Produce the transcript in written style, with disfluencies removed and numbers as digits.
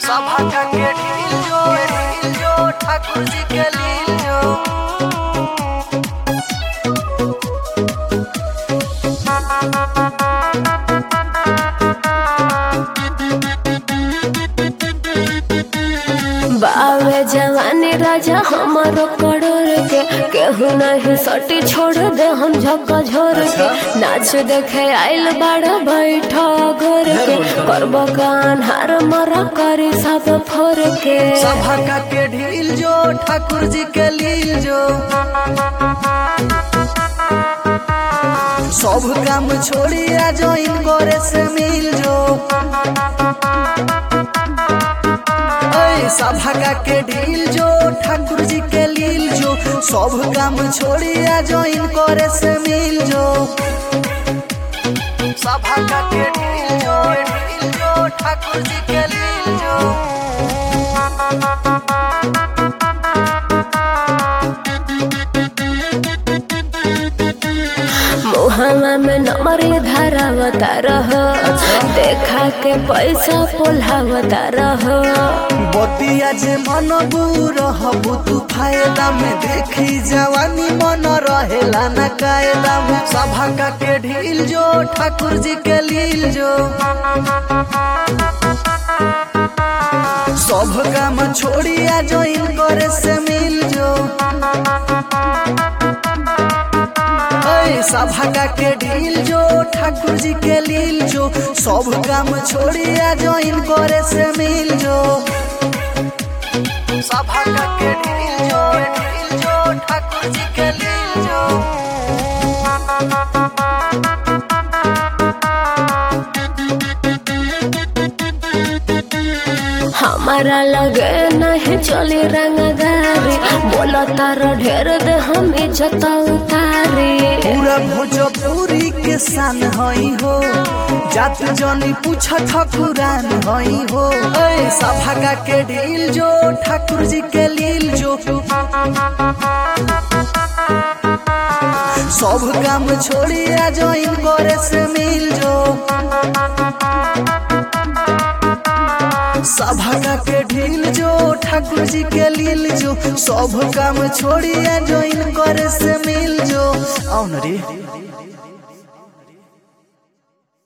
सभा का के ढील जो ठाकुर जी के लील जो बावे जवानी राजा हमारो करोड़ के केहू नहीं सटी छोड़ दे हम झक्का झोर के नाच देखे आइल बड़ा बैठा घर के करब कान हार मरा करी सब फोर के सभा का के ढील जो ठाकुर जी के लील जो सब काम छोड़ी आ जो इनको रे से मिल जो सभा का के ढील जो ठाकुर जी के लील जो सब काम छोड़ी आ जो इनको रे से मिल जो सभा का के ढील जो ठाकुर जी के लील जो मुहावा में नमरी धरावता रह देखा के पैसा पोल्हावता रह बतिया जे मन रहबू तू फायदा में देखी जवानी मन रहेला न कायदा में सभा का के ढील जो ठाकुर जी के लील जो सब काम छोड़ी आ जो इनको रे से मिल जो सभा का के ढील जो ठाकुर जी के लील जो सब काम छोड़ी आ जो इनको रे से मिल जो सभा का के ढील जो ठाकुर जी के लील जो हमारा लगे नहीं चली रंगदारी बोला तारा ढेर दे हम इज्जत उतारी पूरा भोजपुरी के सान हई हो जात जनी पूछ ठकुरान हई हो सभा का के ढील जो ठाकुर जी के लील जो सब काम छोड़ी आ जो इनको रे से मिल जो सभा का के ढील जो ठाकुर जी के लील जो सब काम छोड़ी आ जो इनको रे से मिल जो आओ न रे।